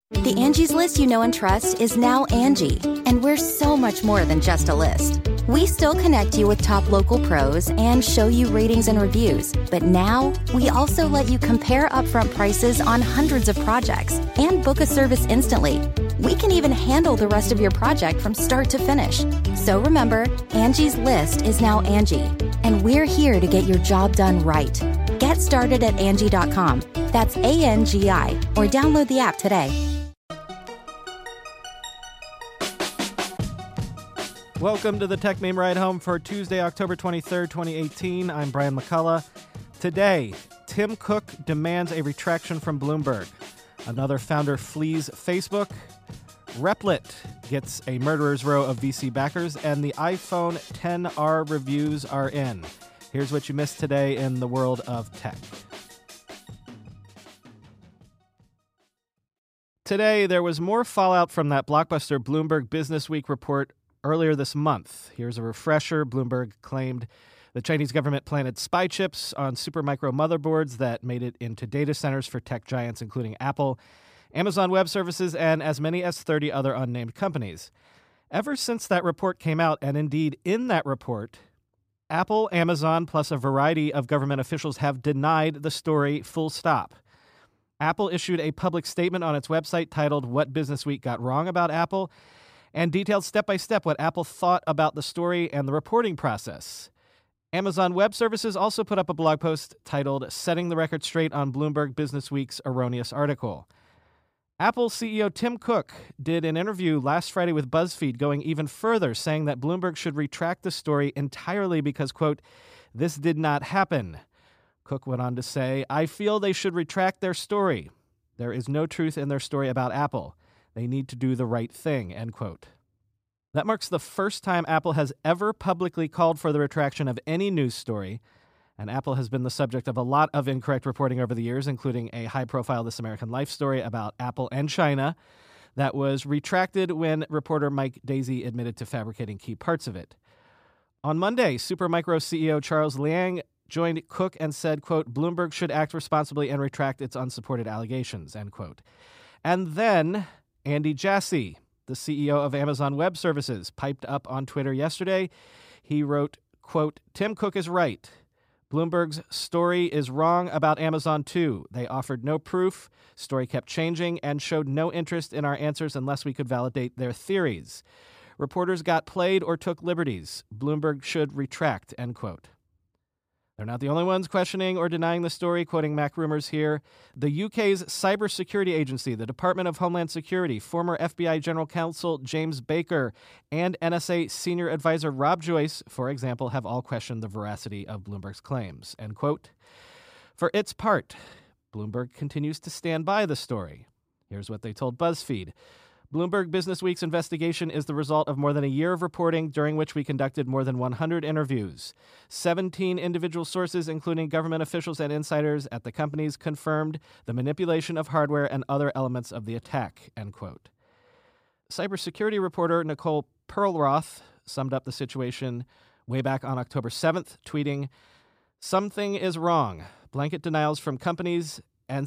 The Angie's List you know and trust is now Angie, and we're so much more than just a list. We still connect you with top local pros and show you ratings and reviews, but now we also let you compare upfront prices on hundreds of projects and book a service instantly. We can even handle the rest of your project from start to finish. So remember, Angie's List is now Angie, and we're here to get your job done right. Get started at Angie.com. That's ANGI, or download the app today. Welcome to the Tech Meme Ride Home for Tuesday, October 23rd, 2018. I'm Brian McCullough. Today, Tim Cook demands a retraction from Bloomberg. Another founder flees Facebook. Replit gets a murderer's row of VC backers, and the iPhone XR reviews are in. Here's what you missed today in the world of tech. Today, there was more fallout from that blockbuster Bloomberg Businessweek report earlier this month. Here's a refresher. Bloomberg claimed the Chinese government planted spy chips on Supermicro motherboards that made it into data centers for tech giants including Apple, Amazon Web Services, and as many as 30 other unnamed companies. Ever since that report came out, and indeed in that report, Apple, Amazon, plus a variety of government officials have denied the story full stop. Apple issued a public statement on its website titled What Businessweek Got Wrong About Apple, and detailed step-by-step what Apple thought about the story and the reporting process. Amazon Web Services also put up a blog post titled Setting the Record Straight on Bloomberg Businessweek's erroneous article. Apple CEO Tim Cook did an interview last Friday with BuzzFeed going even further, saying that Bloomberg should retract the story entirely because, quote, this did not happen. Cook went on to say, I feel they should retract their story. There is no truth in their story about Apple. They need to do the right thing, end quote. That marks the first time Apple has ever publicly called for the retraction of any news story, and Apple has been the subject of a lot of incorrect reporting over the years, including a high-profile This American Life story about Apple and China that was retracted when reporter Mike Daisey admitted to fabricating key parts of it. On Monday, Supermicro CEO Charles Liang joined Cook and said, quote, Bloomberg should act responsibly and retract its unsupported allegations, end quote. And then Andy Jassy, the CEO of Amazon Web Services, piped up on Twitter yesterday. He wrote, quote, Tim Cook is right. Bloomberg's story is wrong about Amazon too. They offered no proof, story kept changing, and showed no interest in our answers unless we could validate their theories. Reporters got played or took liberties. Bloomberg should retract, end quote. They're not the only ones questioning or denying the story, quoting MacRumors here. The UK's cybersecurity agency, the Department of Homeland Security, former FBI General Counsel James Baker, and NSA senior advisor Rob Joyce, for example, have all questioned the veracity of Bloomberg's claims, end quote. For its part, Bloomberg continues to stand by the story. Here's what they told BuzzFeed. Bloomberg Businessweek's investigation is the result of more than a year of reporting, during which we conducted more than 100 interviews. 17 individual sources, including government officials and insiders at the companies, confirmed the manipulation of hardware and other elements of the attack, end quote. Cybersecurity reporter Nicole Perlroth summed up the situation way back on October 7th, tweeting, something is wrong. Blanket denials from companies,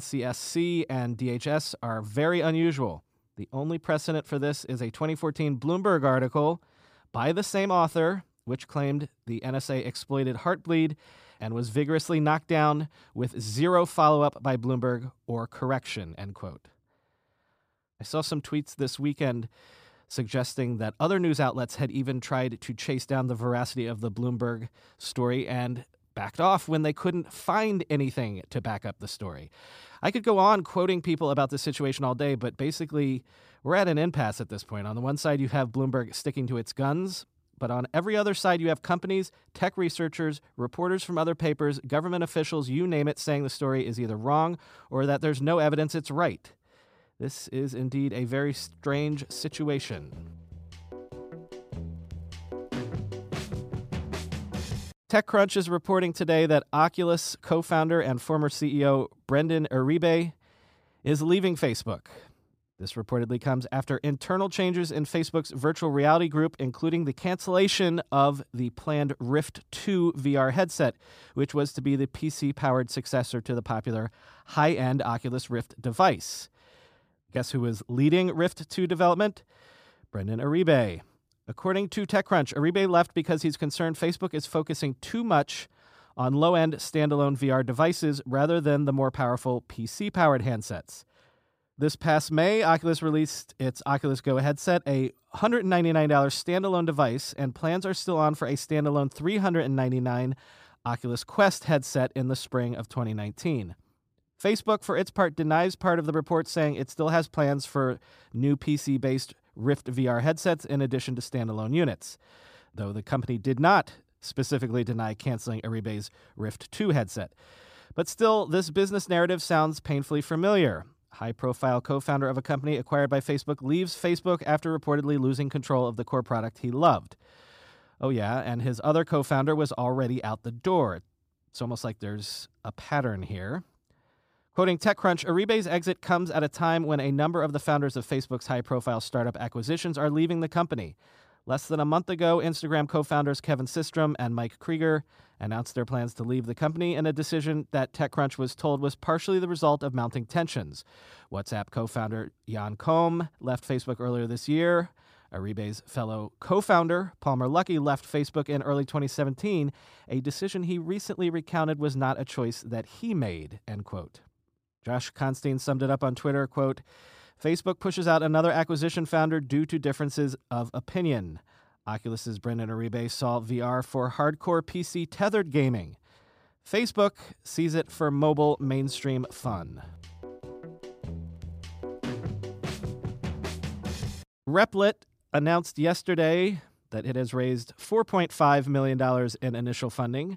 NCSC and DHS are very unusual. The only precedent for this is a 2014 Bloomberg article by the same author, which claimed the NSA exploited Heartbleed and was vigorously knocked down with zero follow-up by Bloomberg or correction, end quote. I saw some tweets this weekend suggesting that other news outlets had even tried to chase down the veracity of the Bloomberg story and backed off when they couldn't find anything to back up the story. I could go on quoting people about this situation all day, but basically we're at an impasse at this point. On the one side, you have Bloomberg sticking to its guns, but on every other side, you have companies, tech researchers, reporters from other papers, government officials, you name it, saying the story is either wrong or that there's no evidence it's right. This is indeed a very strange situation. TechCrunch is reporting today that Oculus co-founder and former CEO Brendan Iribe is leaving Facebook. This reportedly comes after internal changes in Facebook's virtual reality group, including the cancellation of the planned Rift 2 VR headset, which was to be the PC-powered successor to the popular high-end Oculus Rift device. Guess who is leading Rift 2 development? Brendan Iribe. According to TechCrunch, Iribe left because he's concerned Facebook is focusing too much on low-end standalone VR devices rather than the more powerful PC-powered handsets. This past May, Oculus released its Oculus Go headset, a $199 standalone device, and plans are still on for a standalone $399 Oculus Quest headset in the spring of 2019. Facebook, for its part, denies part of the report, saying it still has plans for new PC-based Rift VR headsets in addition to standalone units, though the company did not specifically deny canceling Iribe's Rift 2 headset. But still, this business narrative sounds painfully familiar. High-profile co-founder of a company acquired by Facebook leaves Facebook after reportedly losing control of the core product he loved. Oh yeah, and his other co-founder was already out the door. It's almost like there's a pattern here. Quoting TechCrunch, Iribe's exit comes at a time when a number of the founders of Facebook's high-profile startup acquisitions are leaving the company. Less than a month ago, Instagram co-founders Kevin Systrom and Mike Krieger announced their plans to leave the company in a decision that TechCrunch was told was partially the result of mounting tensions. WhatsApp co-founder Jan Koum left Facebook earlier this year. Iribe's fellow co-founder Palmer Luckey left Facebook in early 2017, a decision he recently recounted was not a choice that he made, end quote. Josh Constein summed it up on Twitter, quote, Facebook pushes out another acquisition founder due to differences of opinion. Oculus's Brendan Iribe saw VR for hardcore PC tethered gaming. Facebook sees it for mobile mainstream fun. Replit announced yesterday that it has raised $4.5 million in initial funding.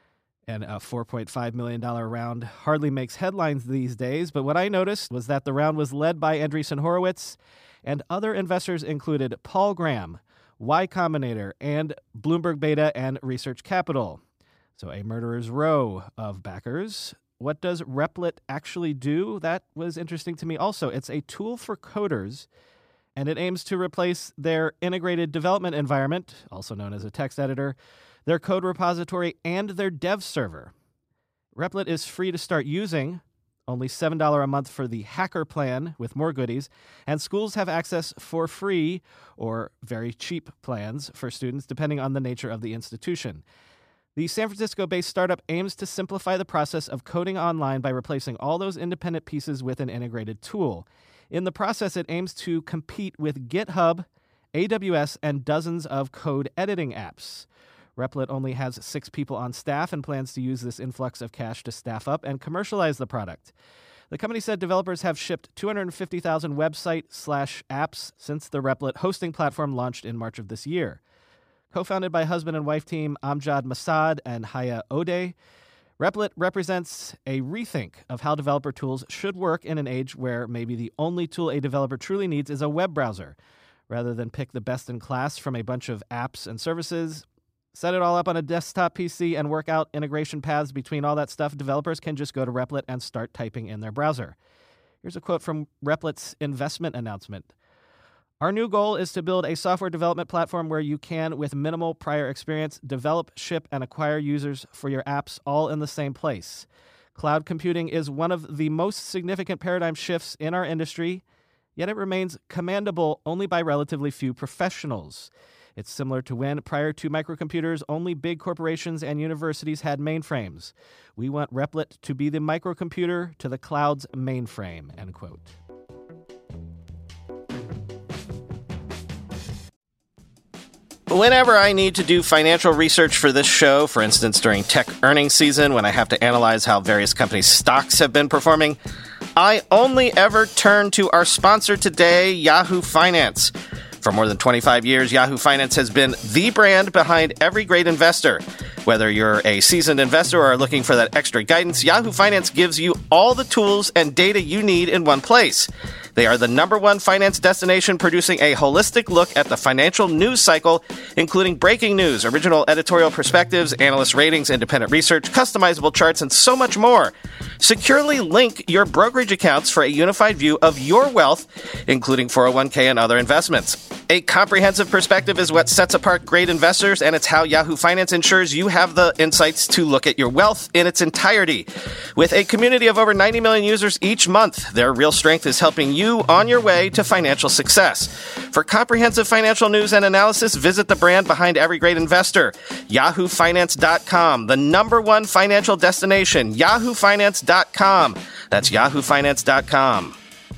And a $4.5 million round hardly makes headlines these days, but what I noticed was that the round was led by Andreessen Horowitz, and other investors included Paul Graham, Y Combinator, and Bloomberg Beta and Research Capital. So a murderer's row of backers. What does Replit actually do? That was interesting to me also. It's a tool for coders, and it aims to replace their integrated development environment, also known as a text editor, their code repository, and their dev server. Replit is free to start using, only $7 a month for the hacker plan with more goodies, and schools have access for free or very cheap plans for students depending on the nature of the institution. The San Francisco-based startup aims to simplify the process of coding online by replacing all those independent pieces with an integrated tool. In the process, it aims to compete with GitHub, AWS, and dozens of code editing apps. Replit only has 6 people on staff and plans to use this influx of cash to staff up and commercialize the product. The company said developers have shipped 250,000 website/apps since the Replit hosting platform launched in March of this year. Co-founded by husband and wife team Amjad Masad and Haya Odeh, Replit represents a rethink of how developer tools should work in an age where maybe the only tool a developer truly needs is a web browser. Rather than pick the best in class from a bunch of apps and services, set it all up on a desktop PC and work out integration paths between all that stuff, developers can just go to Replit and start typing in their browser. Here's a quote from Replit's investment announcement. Our new goal is to build a software development platform where you can, with minimal prior experience, develop, ship, and acquire users for your apps all in the same place. Cloud computing is one of the most significant paradigm shifts in our industry, yet it remains commandable only by relatively few professionals. It's similar to when, prior to microcomputers, only big corporations and universities had mainframes. We want Replit to be the microcomputer to the cloud's mainframe, end quote. Whenever I need to do financial research for this show, for instance during tech earnings season when I have to analyze how various companies' stocks have been performing, I only ever turn to our sponsor today, Yahoo Finance. For more than 25 years, Yahoo Finance has been the brand behind every great investor. Whether you're a seasoned investor or are looking for that extra guidance, Yahoo Finance gives you all the tools and data you need in one place. They are the #1 finance destination, producing a holistic look at the financial news cycle, including breaking news, original editorial perspectives, analyst ratings, independent research, customizable charts, and so much more. Securely link your brokerage accounts for a unified view of your wealth, including 401k and other investments. A comprehensive perspective is what sets apart great investors, and it's how Yahoo Finance ensures you have the insights to look at your wealth in its entirety. With a community of over 90 million users each month, their real strength is helping you on your way to financial success. For comprehensive financial news and analysis, visit the brand behind every great investor, yahoofinance.com, the #1 financial destination, yahoofinance.com. That's yahoofinance.com.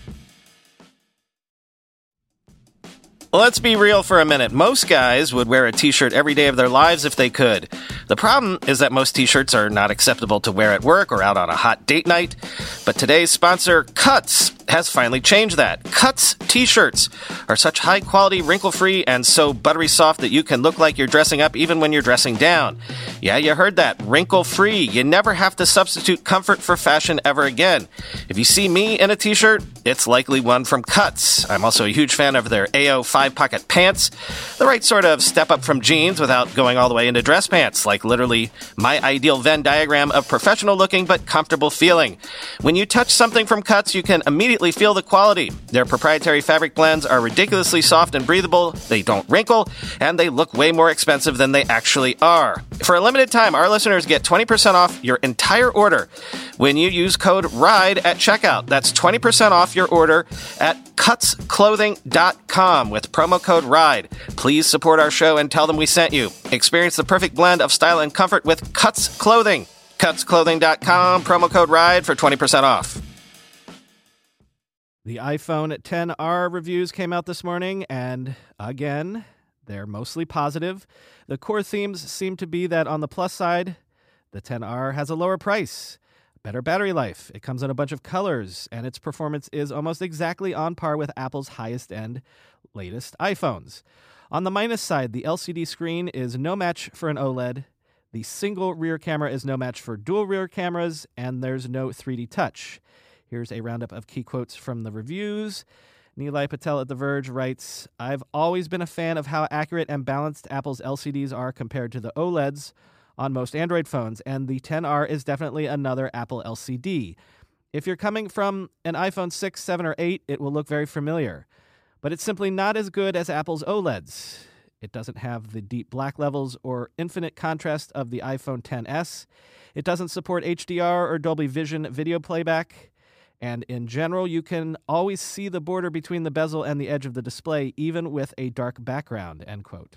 Let's be real for a minute. Most guys would wear a t-shirt every day of their lives if they could. The problem is that most t-shirts are not acceptable to wear at work or out on a hot date night. But today's sponsor, Cuts, has finally changed that. Cuts t-shirts are such high-quality, wrinkle-free, and so buttery soft that you can look like you're dressing up even when you're dressing down. Yeah, you heard that. Wrinkle-free. You never have to substitute comfort for fashion ever again. If you see me in a t-shirt, it's likely one from Cuts. I'm also a huge fan of their AO 5-pocket pants. The right sort of step up from jeans without going all the way into dress pants, like literally my ideal Venn diagram of professional looking but comfortable feeling. When you touch something from Cuts, you can immediately feel the quality. Their proprietary fabric blends are ridiculously soft and breathable, they don't wrinkle, and they look way more expensive than they actually are. For a limited time, our listeners get 20% off your entire order when you use code RIDE at checkout. That's 20% off your order at cutsclothing.com with promo code RIDE. Please support our show and tell them we sent you. Experience the perfect blend of style and comfort with Cuts Clothing. Cutsclothing.com, promo code RIDE for 20% off. The iPhone XR reviews came out this morning, and again, they're mostly positive. The core themes seem to be that on the plus side, the XR has a lower price, better battery life, it comes in a bunch of colors, and its performance is almost exactly on par with Apple's highest-end, latest iPhones. On the minus side, the LCD screen is no match for an OLED, the single rear camera is no match for dual rear cameras, and there's no 3D touch. Here's a roundup of key quotes from the reviews. Nilay Patel at The Verge writes, "I've always been a fan of how accurate and balanced Apple's LCDs are compared to the OLEDs on most Android phones, and the XR is definitely another Apple LCD. If you're coming from an iPhone 6, 7, or 8, it will look very familiar. But it's simply not as good as Apple's OLEDs. It doesn't have the deep black levels or infinite contrast of the iPhone XS. It doesn't support HDR or Dolby Vision video playback. And in general, you can always see the border between the bezel and the edge of the display, even with a dark background," end quote.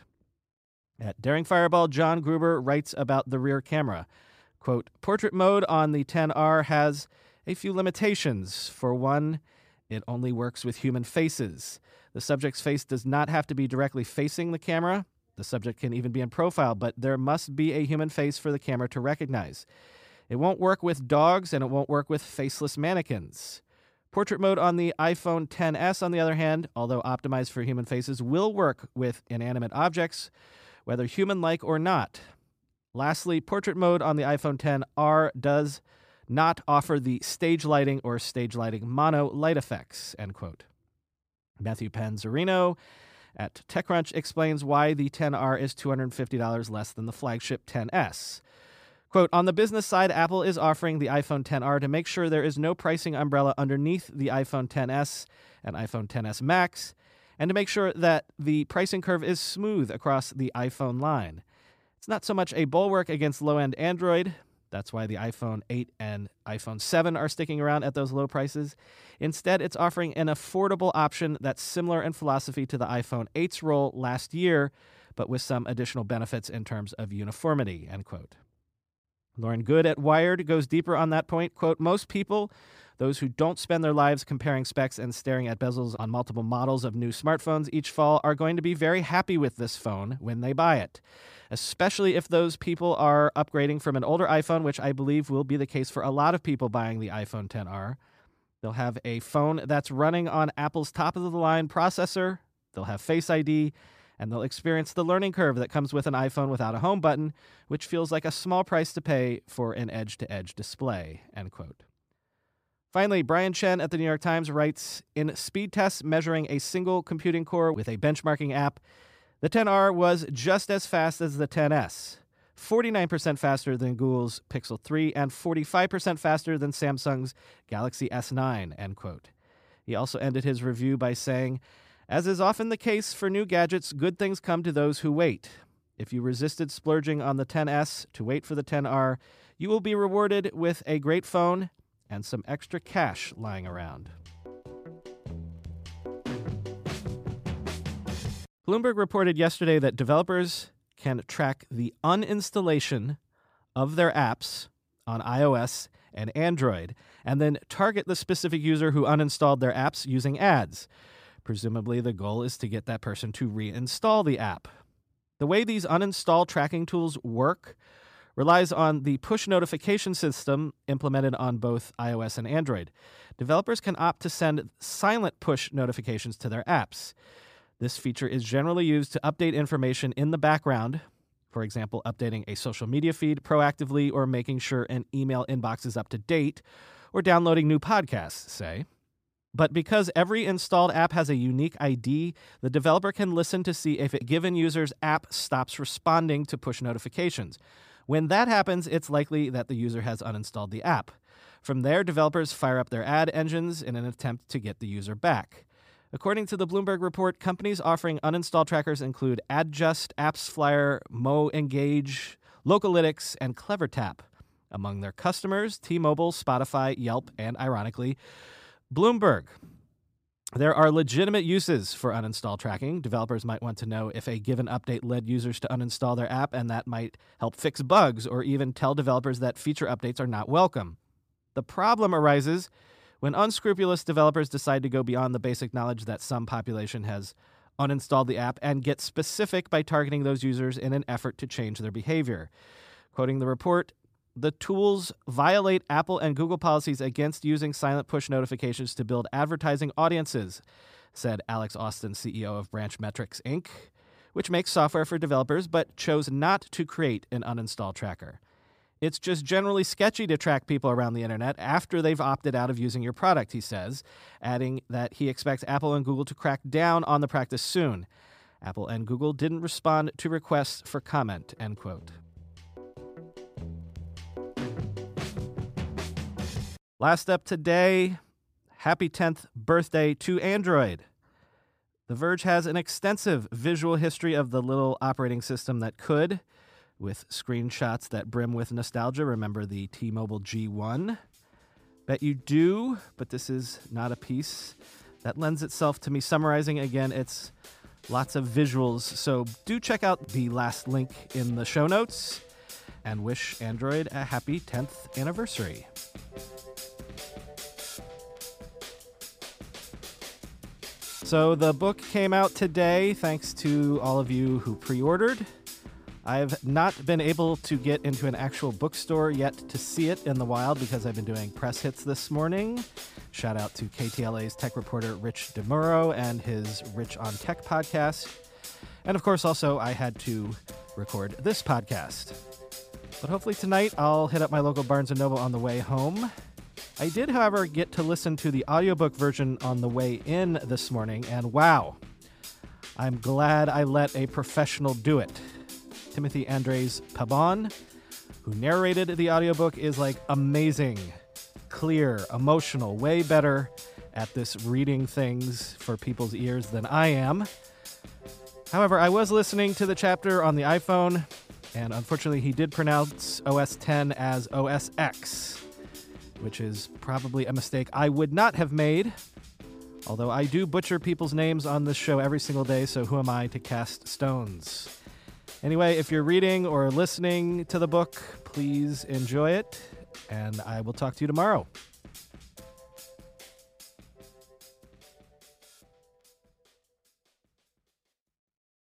At Daring Fireball, John Gruber writes about the rear camera. Quote, "Portrait mode on the XR has a few limitations. For one, it only works with human faces. The subject's face does not have to be directly facing the camera. The subject can even be in profile, but there must be a human face for the camera to recognize. It won't work with dogs, and it won't work with faceless mannequins. Portrait mode on the iPhone XS, on the other hand, although optimized for human faces, will work with inanimate objects, whether human-like or not. Lastly, portrait mode on the iPhone XR does not offer the stage lighting or stage lighting mono light effects," end quote. Matthew Panzarino at TechCrunch explains why the XR is $250 less than the flagship XS. Quote, "On the business side, Apple is offering the iPhone XR to make sure there is no pricing umbrella underneath the iPhone XS and iPhone XS Max, and to make sure that the pricing curve is smooth across the iPhone line. It's not so much a bulwark against low-end Android. That's why the iPhone 8 and iPhone 7 are sticking around at those low prices. Instead, it's offering an affordable option that's similar in philosophy to the iPhone 8's role last year, but with some additional benefits in terms of uniformity," end quote. Lauren Good at Wired goes deeper on that point. Quote, "Most people, those who don't spend their lives comparing specs and staring at bezels on multiple models of new smartphones each fall, are going to be very happy with this phone when they buy it, especially if those people are upgrading from an older iPhone, which I believe will be the case for a lot of people buying the iPhone XR. They'll have a phone that's running on Apple's top-of-the-line processor, they'll have Face ID, and they'll experience the learning curve that comes with an iPhone without a home button, which feels like a small price to pay for an edge-to-edge display," end quote. Finally, Brian Chen at the New York Times writes, "In speed tests measuring a single computing core with a benchmarking app, the XR was just as fast as the XS, 49% faster than Google's Pixel 3 and 45% faster than Samsung's Galaxy S9, end quote. He also ended his review by saying, As is often the case for new gadgets, good things come to those who wait. If you resisted splurging on the XS to wait for the XR, you will be rewarded with a great phone and some extra cash lying around. Bloomberg reported yesterday that developers can track the uninstallation of their apps on iOS and Android, and then target the specific user who uninstalled their apps using ads. Presumably, the goal is to get that person to reinstall the app. The way these uninstall tracking tools work relies on the push notification system implemented on both iOS and Android. Developers can opt to send silent push notifications to their apps. This feature is generally used to update information in the background, for example, updating a social media feed proactively or making sure an email inbox is up to date, or downloading new podcasts, say. But because every installed app has a unique ID, the developer can listen to see if a given user's app stops responding to push notifications. When that happens, it's likely that the user has uninstalled the app. From there, developers fire up their ad engines in an attempt to get the user back. According to the Bloomberg report, companies offering uninstall trackers include Adjust, AppsFlyer, MoEngage, Localytics, and CleverTap. Among their customers, T-Mobile, Spotify, Yelp, and, ironically, Bloomberg. There are legitimate uses for uninstall tracking. Developers might want to know if a given update led users to uninstall their app, and that might help fix bugs or even tell developers that feature updates are not welcome. The problem arises when unscrupulous developers decide to go beyond the basic knowledge that some population has uninstalled the app and get specific by targeting those users in an effort to change their behavior. Quoting the report, the tools violate Apple and Google policies against using silent push notifications to build advertising audiences, said Alex Austin, CEO of Branchmetrics, Inc., which makes software for developers but chose not to create an uninstall tracker. It's just generally sketchy to track people around the internet after they've opted out of using your product, he says, adding that he expects Apple and Google to crack down on the practice soon. Apple and Google didn't respond to requests for comment, end quote. Last up today, happy 10th birthday to Android. The Verge has an extensive visual history of the little operating system that could, with screenshots that brim with nostalgia. Remember the T-Mobile G1? Bet you do, but this is not a piece that lends itself to me summarizing. Again, it's lots of visuals, so do check out the last link in the show notes and wish Android a happy 10th anniversary. So the book came out today, thanks to all of you who pre-ordered. I've not been able to get into an actual bookstore yet to see it in the wild because I've been doing press hits this morning. Shout out to KTLA's tech reporter Rich DeMuro and his Rich on Tech podcast. And of course, also, I had to record this podcast. But hopefully tonight I'll hit up my local Barnes & Noble on the way home. I did, however, get to listen to the audiobook version on the way in this morning, and wow, I'm glad I let a professional do it. Timothy Andres Pabon, who narrated the audiobook, is like amazing, clear, emotional, way better at this reading things for people's ears than I am. However, I was listening to the chapter on the iPhone, and unfortunately he did pronounce OS X as OS X, which is probably a mistake I would not have made, although I do butcher people's names on this show every single day, so who am I to cast stones? Anyway, if you're reading or listening to the book, please enjoy it, and I will talk to you tomorrow.